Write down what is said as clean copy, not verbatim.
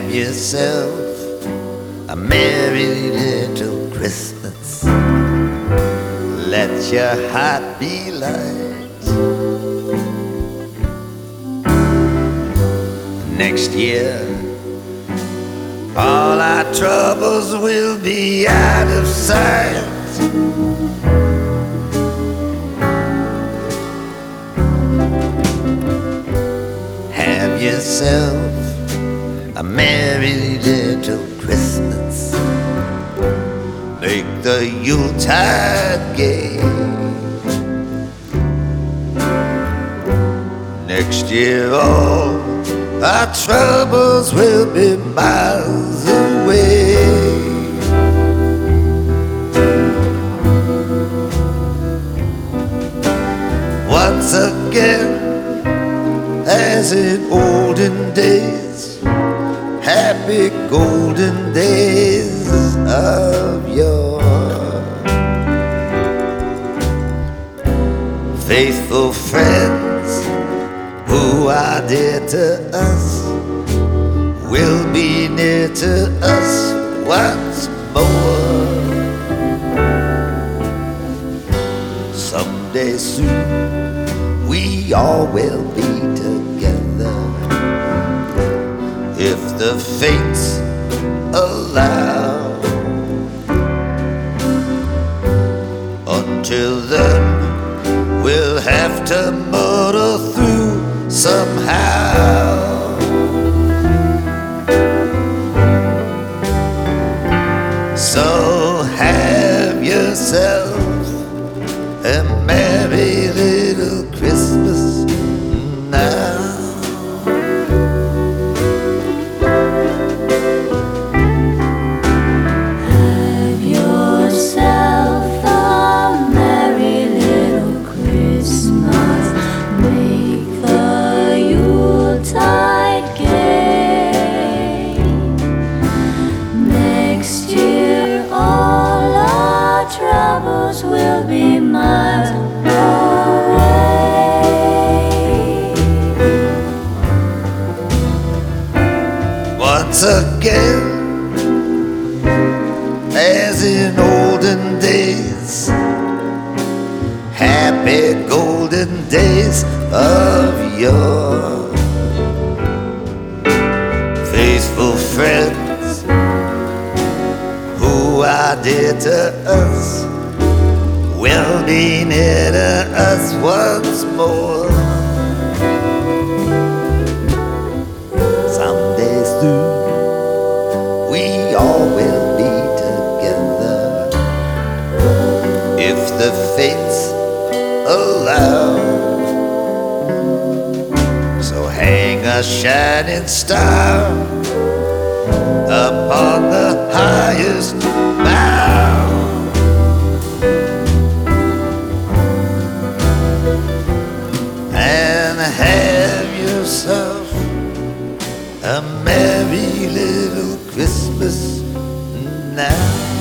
Have yourself a merry little Christmas. Let your heart be light. Next year, all our troubles will be out of sight. Have yourself a merry little Christmas. Make the Yuletide gay. Next year all our troubles will be miles away. Once again, as in olden days, happy golden days of yore. Faithful friends who are dear to us will be near to us once more. Someday soon we all will be together, if the fates allow. Until then, we'll have to muddle through somehow. So have yourself a merry little Christmas now. Have yourself a merry little Christmas. Make the Yuletide gay. Next year all our troubles will be miles away. Once again, as in olden days, happy golden days of yore. Faithful friends who are dear to us will be near to us once more. Someday soon we all will be together, if the fates allow. So hang a shining star upon the highest bough, and have yourself a merry little Christmas now.